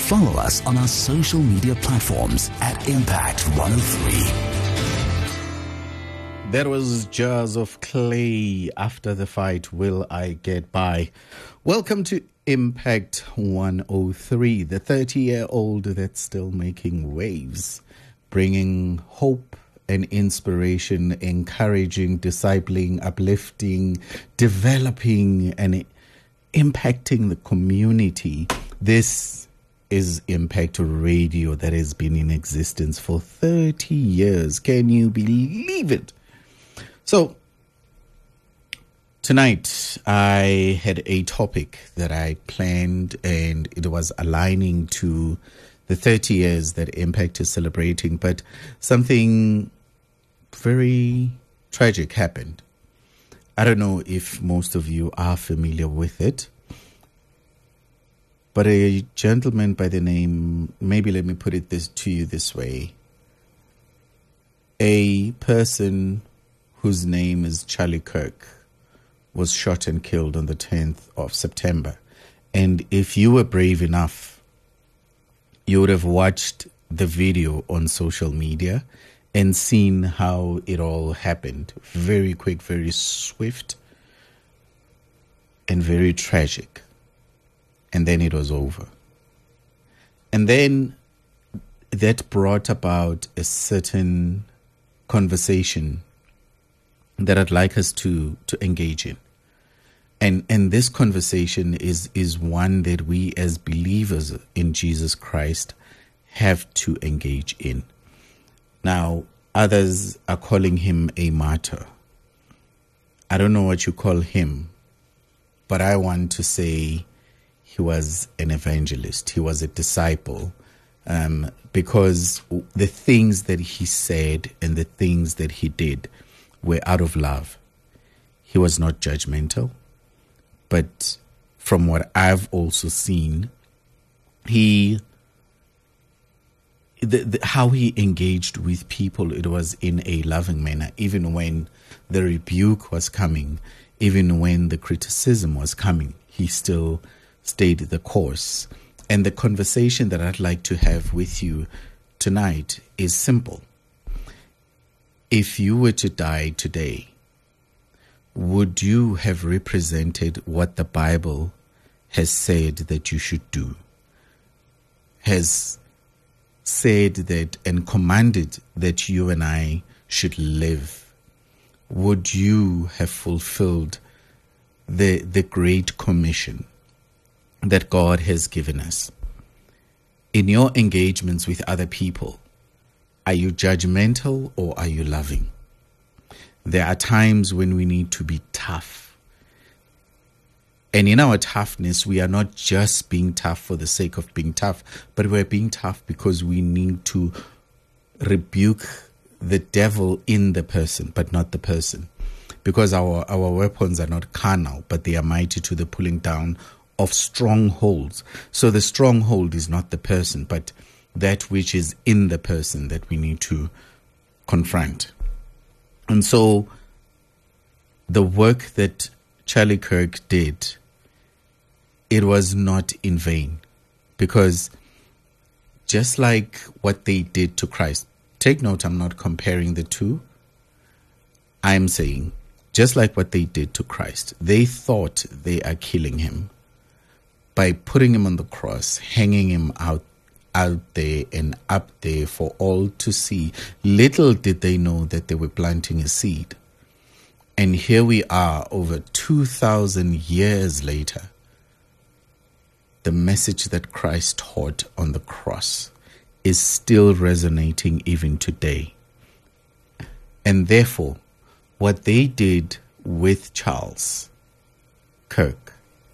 Follow us on our social media platforms at Impact 103. That was Jars of Clay. After the fight, will I get by? Welcome to Impact 103, the 30-year-old that's still making waves, bringing hope and inspiration, encouraging, discipling, uplifting, developing, and impacting the community. This is Impact Radio that has been in existence for 30 years. Can you believe it? So, tonight I had a topic that I planned, and it was aligning to the 30 years that Impact is celebrating, but something very tragic happened. I don't know if most of you are familiar with it, but a gentleman by the name, maybe let me put it to you this way. A person whose name is Charlie Kirk was shot and killed on the 10th of September. And if you were brave enough, you would have watched the video on social media and seen how it all happened. Very quick, very swift, and very tragic. And then it was over. And then that brought about a certain conversation that I'd like us to engage in. And this conversation is one that we as believers in Jesus Christ have to engage in. Now, others are calling him a martyr. I don't know what you call him, but I want to say he was an evangelist. He was a disciple, because the things that he said and the things that he did were out of love. He was not judgmental, but from what I've also seen, how he engaged with people, it was in a loving manner, even when the rebuke was coming, even when the criticism was coming, he still stayed the course. And the conversation that I'd like to have with you tonight is simple. If you were to die today, would you have represented what the Bible has said that you should do? Has said that and commanded that you and I should live? Would you have fulfilled the Great Commission that God has given us? In your engagements with other people, are you judgmental or are you loving? There are times when we need to be tough. And in our toughness, we are not just being tough for the sake of being tough, but we're being tough because we need to rebuke the devil in the person, but not the person. Because our weapons are not carnal, but they are mighty to the pulling down of strongholds. So the stronghold is not the person, but that which is in the person that we need to confront. And so the work that Charlie Kirk did, it was not in vain, because just like what they did to Christ, take note, I'm not comparing the two. I'm saying, just like what they did to Christ, they thought they are killing him by putting him on the cross, hanging him out there and up there for all to see. Little did they know that they were planting a seed. And here we are, over 2,000 years later, the message that Christ taught on the cross is still resonating even today. And therefore, what they did with Charlie Kirk,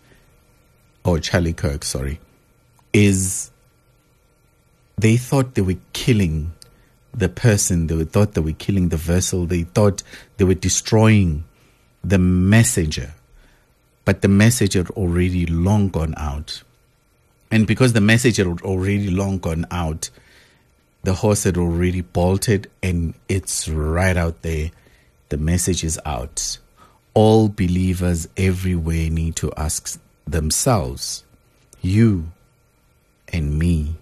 is they thought they were killing the person. They thought they were killing the vessel. They thought they were destroying the messenger. But the message had already long gone out. And because the message had already long gone out, the horse had already bolted, and it's right out there. The message is out. All believers everywhere need to ask themselves, you and me,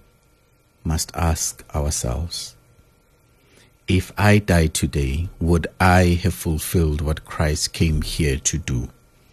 must ask ourselves, if I die today, would I have fulfilled what Christ came here to do?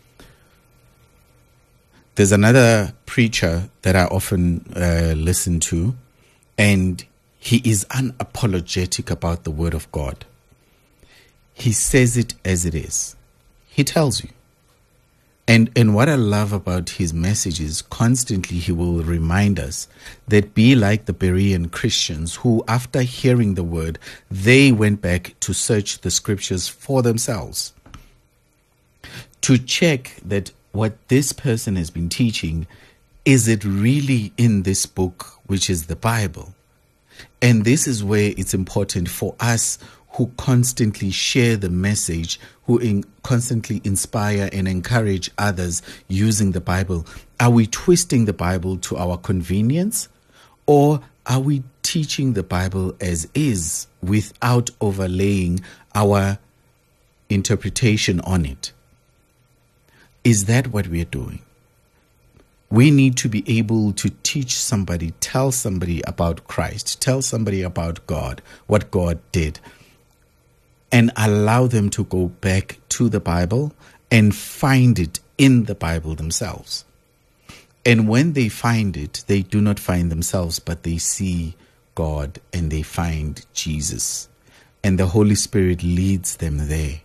There's another preacher that I often listen to, and he is unapologetic about the Word of God. He says it as it is. He tells you. And what I love about his message is constantly he will remind us that be like the Berean Christians who, after hearing the word, they went back to search the scriptures for themselves, to check that what this person has been teaching, is it really in this book, which is the Bible? And this is where it's important for us who constantly share the message, who constantly inspire and encourage others using the Bible. Are we twisting the Bible to our convenience, or are we teaching the Bible as is without overlaying our interpretation on it? Is that what we are doing? We need to be able to teach somebody, tell somebody about Christ, tell somebody about God, what God did, and allow them to go back to the Bible and find it in the Bible themselves. And when they find it, they do not find themselves, but they see God and they find Jesus. And the Holy Spirit leads them there.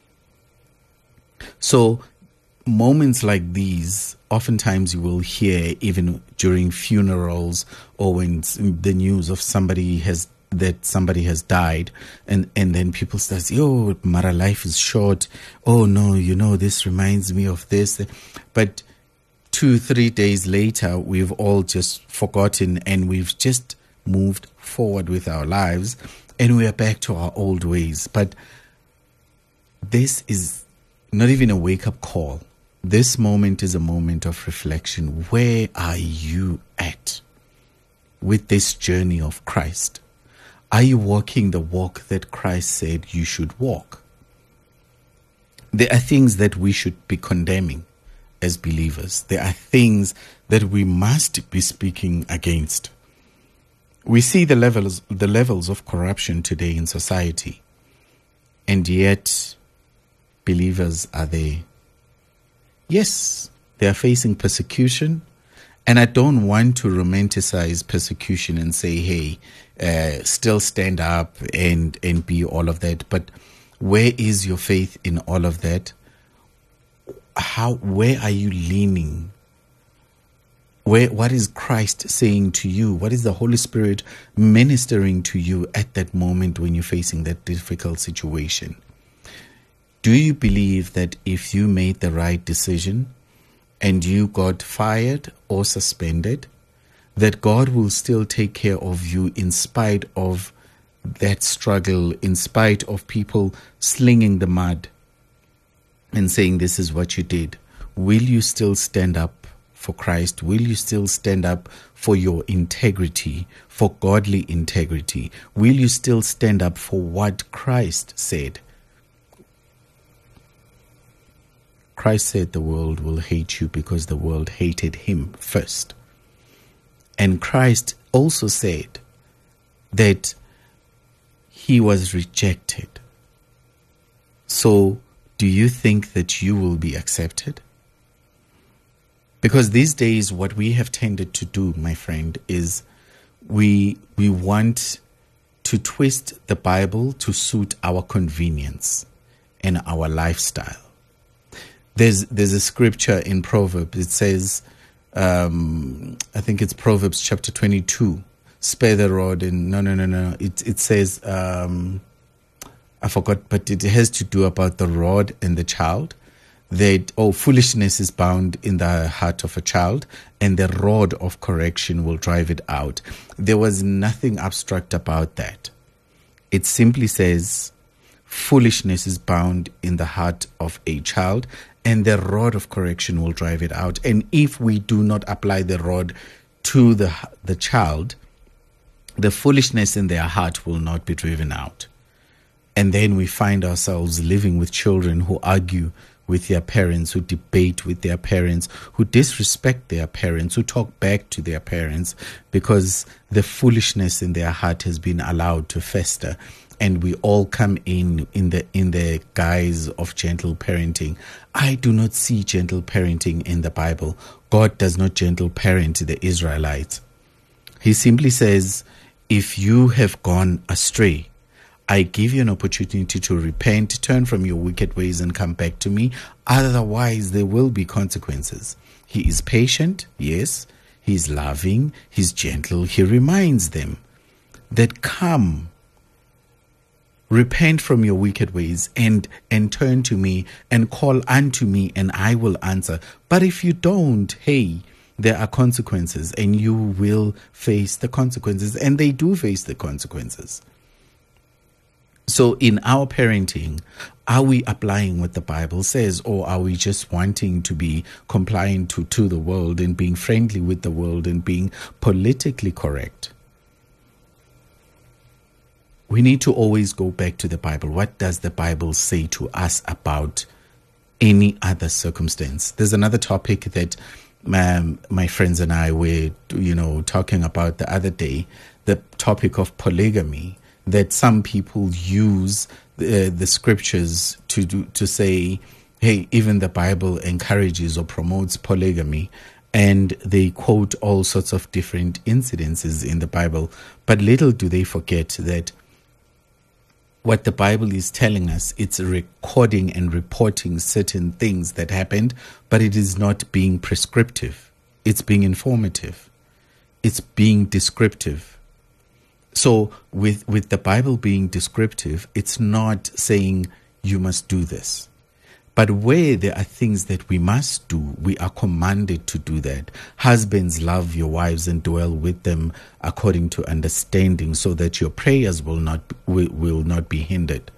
So moments like these, oftentimes you will hear even during funerals or when the news of somebody has died, and then people start, oh, Mara, life is short. Oh no, this reminds me of this. But 2-3 days later, we've all just forgotten and we've just moved forward with our lives and we are back to our old ways. But this is not even a wake-up call. This moment is a moment of reflection. Where are you at with this journey of Christ? Are you walking the walk that Christ said you should walk? There are things that we should be condemning as believers. There are things that we must be speaking against. We see the levels of corruption today in society, and yet believers are there. Yes, they are facing persecution. And I don't want to romanticize persecution and say, hey, still stand up and be all of that. But where is your faith in all of that? Where are you leaning? What is Christ saying to you? What is the Holy Spirit ministering to you at that moment when you're facing that difficult situation? Do you believe that if you made the right decision and you got fired or suspended, that God will still take care of you in spite of that struggle, in spite of people slinging the mud and saying this is what you did? Will you still stand up for Christ? Will you still stand up for your integrity, for godly integrity? Will you still stand up for what Christ said? Christ said the world will hate you because the world hated him first. And Christ also said that he was rejected. So, do you think that you will be accepted? Because these days, what we have tended to do, my friend, is we want to twist the Bible to suit our convenience and our lifestyle. There's a scripture in Proverbs. It says, I think it's Proverbs chapter 22. Spare the rod and no. It says, I forgot, but it has to do about the rod and the child. That foolishness is bound in the heart of a child, and the rod of correction will drive it out. There was nothing abstract about that. It simply says, foolishness is bound in the heart of a child, and the rod of correction will drive it out. And if we do not apply the rod to the child, the foolishness in their heart will not be driven out. And then we find ourselves living with children who argue with their parents, who debate with their parents, who disrespect their parents, who talk back to their parents because the foolishness in their heart has been allowed to fester. And we all come in the guise of gentle parenting. I do not see gentle parenting in the Bible. God does not gentle parent the Israelites. He simply says, if you have gone astray, I give you an opportunity to repent, turn from your wicked ways and come back to me. Otherwise, there will be consequences. He is patient, yes. He's loving, he's gentle. He reminds them that come, repent from your wicked ways and turn to me and call unto me and I will answer. But if you don't, hey, there are consequences and you will face the consequences. And they do face the consequences. So in our parenting, are we applying what the Bible says, or are we just wanting to be compliant to the world and being friendly with the world and being politically correct? We need to always go back to the Bible. What does the Bible say to us about any other circumstance? There's another topic that my friends and I were, talking about the other day, the topic of polygamy, that some people use the scriptures to say, hey, even the Bible encourages or promotes polygamy. And they quote all sorts of different incidences in the Bible. But little do they forget that what the Bible is telling us, it's recording and reporting certain things that happened, but it is not being prescriptive. It's being informative. It's being descriptive. So with the Bible being descriptive, it's not saying you must do this. But where there are things that we must do, we are commanded to do that. Husbands, love your wives and dwell with them according to understanding, so that your prayers will not be hindered.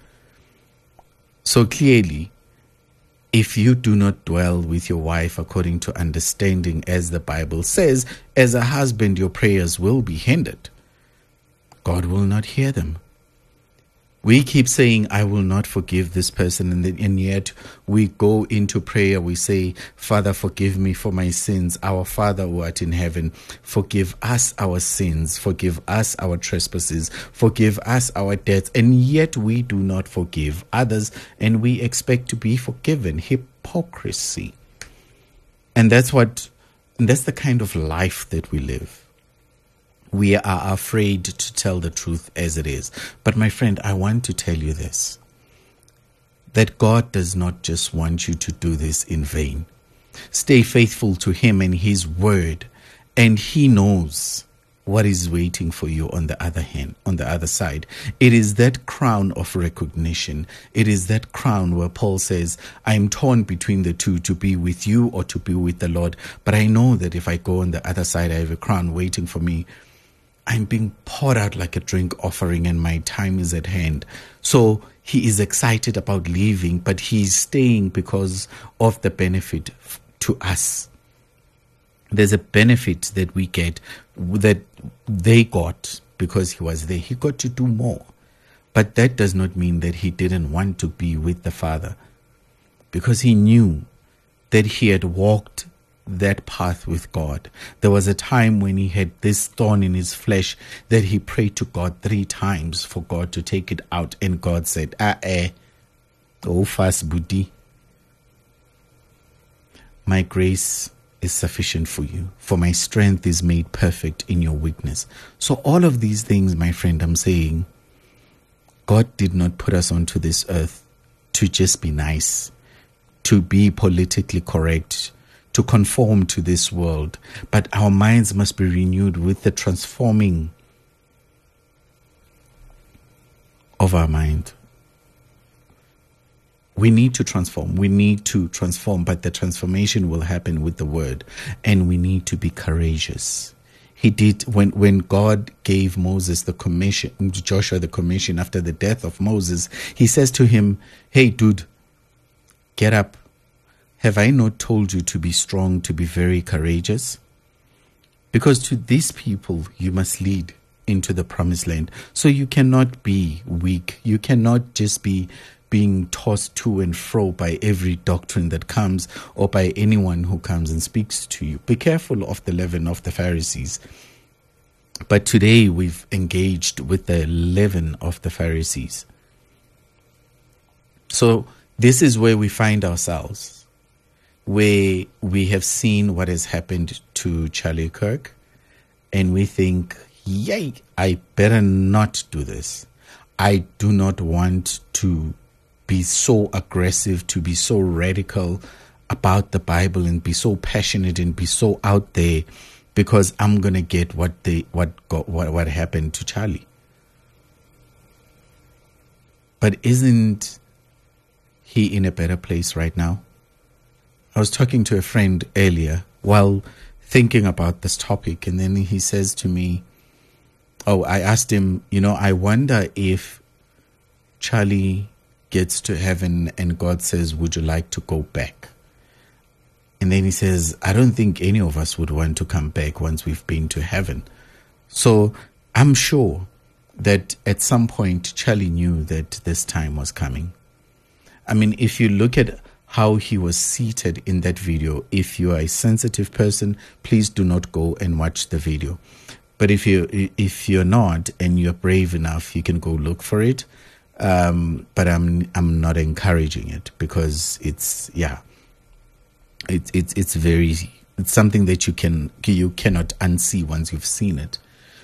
So clearly, if you do not dwell with your wife according to understanding, as the Bible says, as a husband, your prayers will be hindered. God will not hear them. We keep saying, I will not forgive this person, and yet we go into prayer, we say, Father, forgive me for my sins. Our Father who art in heaven, forgive us our sins, forgive us our trespasses, forgive us our debts, and yet we do not forgive others, and we expect to be forgiven. Hypocrisy. And that's the kind of life that we live. We are afraid to tell the truth as it is. But my friend, I want to tell you this, that God does not just want you to do this in vain. Stay faithful to Him and His word, and He knows what is waiting for you on the other side. It is that crown of recognition. It is that crown where Paul says, I am torn between the two, to be with you or to be with the Lord. But I know that if I go on the other side, I have a crown waiting for me. I'm being poured out like a drink offering, and my time is at hand. So he is excited about leaving, but he's staying because of the benefit to us. There's a benefit that we get that they got because he was there. He got to do more. But that does not mean that he didn't want to be with the Father, because he knew that he had walked that path with God. There was a time when he had this thorn in his flesh that he prayed to God 3 times for God to take it out, and God said, go fast, Buddhi. My grace is sufficient for you, for my strength is made perfect in your weakness. So all of these things, my friend, I'm saying, God did not put us onto this earth to just be nice, to be politically correct, to conform to this world, but our minds must be renewed with the transforming of our mind. We need to transform. We need to transform, but the transformation will happen with the word, and we need to be courageous. He did when God gave Moses the commission, Joshua the commission after the death of Moses. He says to him, "Hey, dude, get up. Have I not told you to be strong, to be very courageous? Because to these people you must lead into the promised land. So you cannot be weak. You cannot just be being tossed to and fro by every doctrine that comes or by anyone who comes and speaks to you. Be careful of the leaven of the Pharisees. But today we've engaged with the leaven of the Pharisees. So this is where we find ourselves, where we have seen what has happened to Charlie Kirk, and we think, yay, I better not do this. I do not want to be so aggressive, to be so radical about the Bible and be so passionate and be so out there, because I'm going to get what happened to Charlie. But isn't he in a better place right now? I was talking to a friend earlier while thinking about this topic, and then he says to me, I asked him, I wonder if Charlie gets to heaven and God says, would you like to go back? And then he says, I don't think any of us would want to come back once we've been to heaven. So I'm sure that at some point Charlie knew that this time was coming. I mean, if you look at how he was seated in that video, if you are a sensitive person, please do not go and watch the video. But if you're not and you're brave enough, you can go look for it. But I'm not encouraging it, because it's something that you cannot unsee once you've seen it.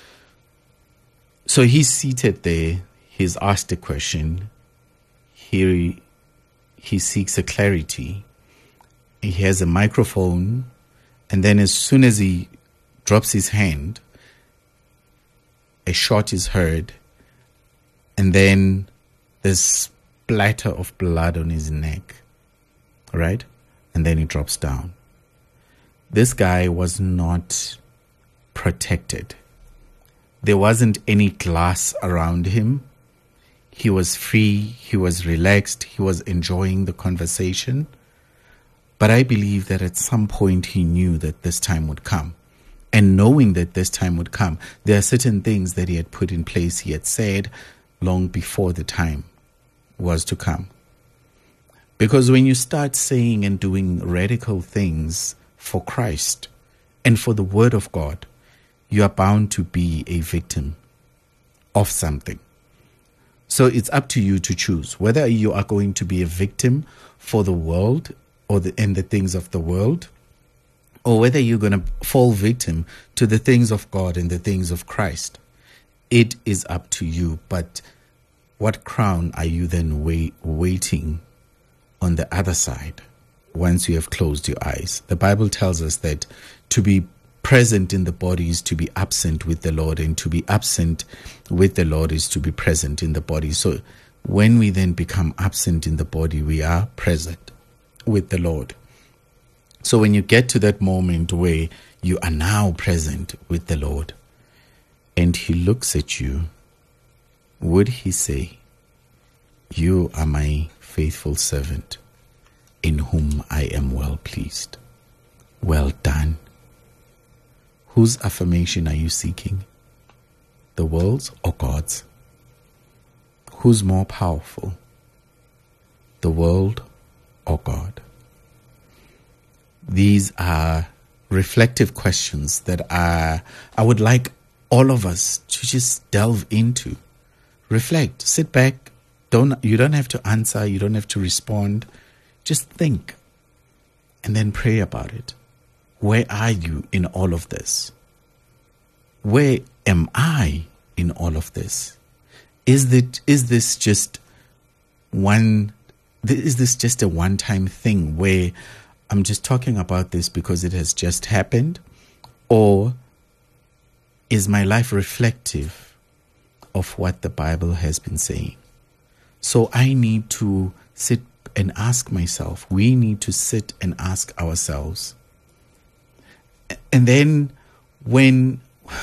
So he's seated there. He's asked a question. He seeks a clarity. He has a microphone, and then as soon as he drops his hand, a shot is heard, and then there's splatter of blood on his neck, right? And then he drops down. This guy was not protected. There wasn't any glass around him. He was free, he was relaxed, he was enjoying the conversation. But I believe that at some point he knew that this time would come. And knowing that this time would come, there are certain things that he had put in place, he had said long before the time was to come. Because when you start saying and doing radical things for Christ and for the Word of God, you are bound to be a victim of something. So it's up to you to choose whether you are going to be a victim for the world and the things of the world, or whether you're going to fall victim to the things of God and the things of Christ. It is up to you. But what crown are you then waiting on the other side once you have closed your eyes? The Bible tells us that to be present in the body is to be absent with the Lord, and to be absent with the Lord is to be present in the body. So when we then become absent in the body, we are present with the Lord. So when you get to that moment where you are now present with the Lord and he looks at you, would he say, "You are my faithful servant, in whom I am well pleased. Well done." Whose affirmation are you seeking? The world's or God's? Who's more powerful? The world or God? These are reflective questions that I would like all of us to just delve into. Reflect, sit back. You don't have to answer, you don't have to respond. Just think and then pray about it. Where are you in all of this? Where am I in all of this? Is this just a one-time thing where I'm just talking about this because it has just happened? Or is my life reflective of what the Bible has been saying? So I need to sit and ask myself. We need to sit and ask ourselves. And then when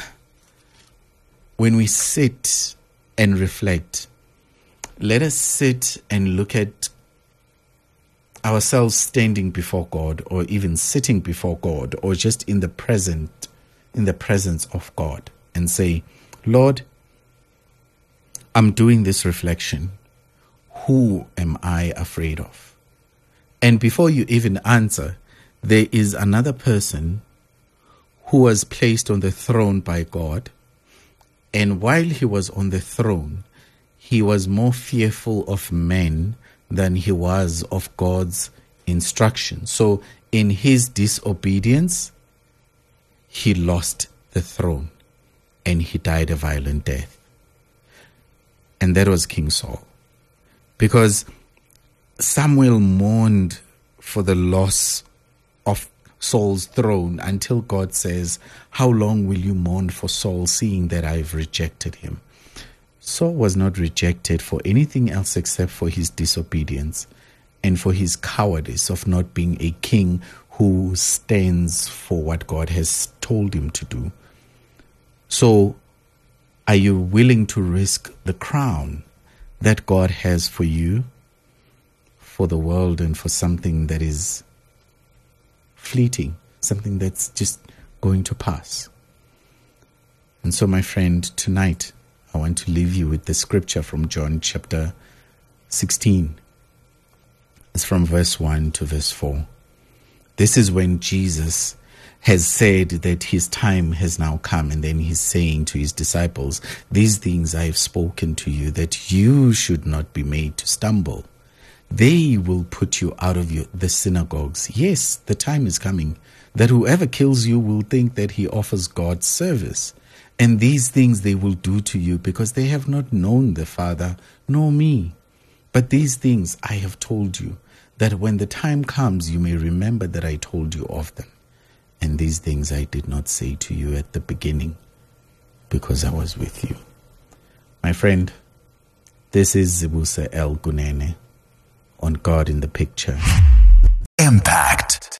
we sit and reflect, let us sit and look at ourselves standing before God, or even sitting before God, or just in the presence of God, and say, "Lord, I'm doing this reflection. who am I afraid of? And before you even answer, there is another person who was placed on the throne by God. And while he was on the throne, he was more fearful of men than he was of God's instruction. So in his disobedience, he lost the throne and he died a violent death. And that was King Saul. Because Samuel mourned for the loss of Saul's throne until God says, how long will you mourn for Saul, seeing that I've rejected him? Saul was not rejected for anything else except for his disobedience and for his cowardice of not being a king who stands for what God has told him to do. So, are you willing to risk the crown that God has for you, for the world, and for something that is fleeting, something that's just going to pass? And so, my friend, tonight I want to leave you with the scripture from John chapter 16. It's from verse 1 to verse 4. This is when Jesus has said that his time has now come, and then he's saying to his disciples, these things I have spoken to you, that you should not be made to stumble. They will put you out of the synagogues. Yes, the time is coming that whoever kills you will think that he offers God service. And these things they will do to you, because they have not known the Father nor me. But these things I have told you, that when the time comes you may remember that I told you of them. And these things I did not say to you at the beginning, because I was with you. My friend, this is Zibuse El Gunene on God in the Picture. Impact.